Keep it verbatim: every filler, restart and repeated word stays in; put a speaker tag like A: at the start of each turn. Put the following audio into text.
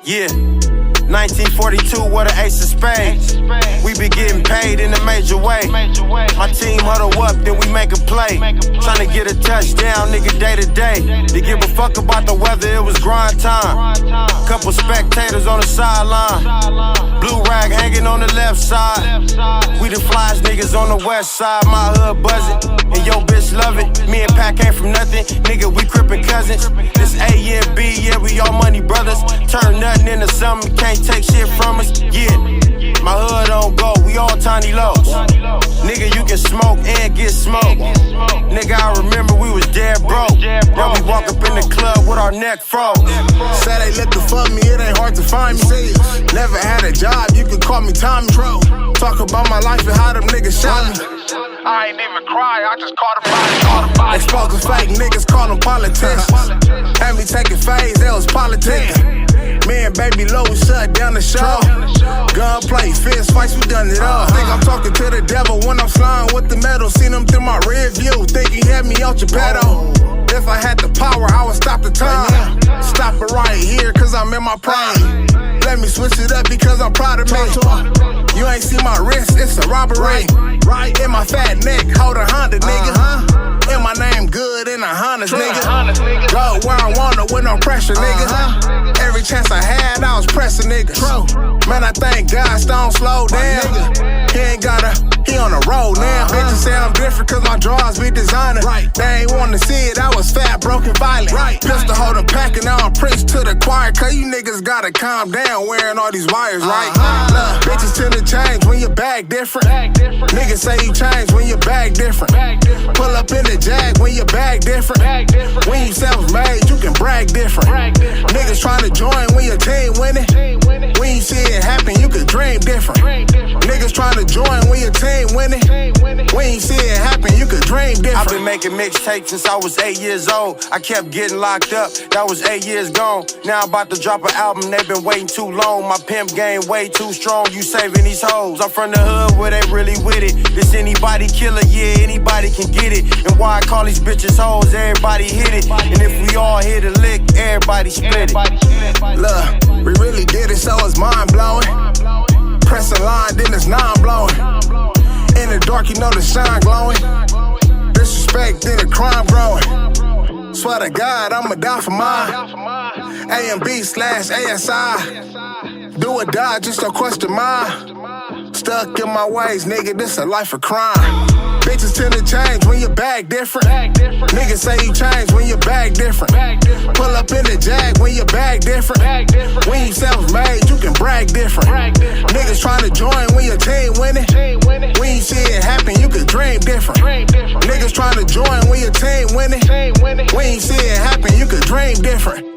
A: Yeah, nineteen forty-two, what an ace of spades. We be getting paid in a major way. My team huddle up, then we make a play. Tryna get a touchdown, nigga, day to day. They give a fuck about the weather, it was grind time. Couple spectators on the sideline. Blue rag hanging on the left side. We the flies niggas on the west side. My hood buzzing, and yo bitch love it. Me and Pat came from nothing, nigga, we crippin' cousins. This A and B, yeah, we all money brothers. Turn nothing into something, can't take shit from us, yeah. My hood don't go, we all tiny lows. Nigga, you can smoke and get smoked. Nigga, I remember we was dead broke. Now we walk up in the club with our neck froze.
B: Say they looking for me, it ain't hard to find me. Never had a job, you can call me Tommy. Talk about my life and how them niggas shot me.
C: I ain't even cry, I just caught a body, caught a body.
B: Exposing fake niggas, call them politicians. Had me taking phase, that was politicking. Me and Baby Low shut down the show. Gunplay, fist fights, we done it all. Think I'm talking to the devil when I'm flying with the metal. Seen him through my rear view, think he had me out your pedal. If I had the power, I would stop the time. Stop it right here, cause I'm in my prime. Let me switch it up because I'm proud of me. You ain't see my wrist, it's a robbery. Right in my fat neck, hold a Honda, nigga. And my name good in the Hondas, nigga. Go where I wanna with no pressure, nigga. Every chance I had, I was pressing, nigga. Man, I thank God, Stone slow down. He ain't gotta, he on the road now. Bitches say I'm different cause my drawers be designer. They ain't wanna see it, I was fat, broken, violent. Pistol holding pack and now I'm preach to the choir. Cause you niggas gotta calm down wearing all these wires, right? Look, bitches tend to change when your bag different. Niggas say you change when your bag different. Pull up in the Jag when your bag different. When you self-made, you can brag different. Niggas tryna join when your team winning. When you see it happen, you can dream different. Niggas tryna join when your team winning. When you see it happen, you can dream different.
A: I've been making mixtapes since I was eight years old. I kept getting locked up, that was eight years gone. Now I'm about to drop an album, they been waiting too long. My pimp game way too strong, you saving these hoes. I'm from the hood where they really with it. This anybody killer, yeah, anybody can get it. And why I call these bitches hoes, everybody hit it. And if we all hit a lick, everybody split it.
B: Look, we really did it, so it's mind blowing. Pressing line, then it's non-blowing. In the dark, you know the shine glowing. Disrespect, then the crime growing. Swear to God, I'ma die for mine. A and B slash A S I. Do or die, just don't question mine. Stuck in my ways, nigga, this a life of crime. Bitches tend to change when your bag different. Niggas say you change when your bag different. Pull up in the Jag when your bag different. When you self-made, you can brag different. Niggas tryna join when your team winning. When you see it happen, you can dream different. Niggas tryna join when your team winning. When you see it happen, you can dream different.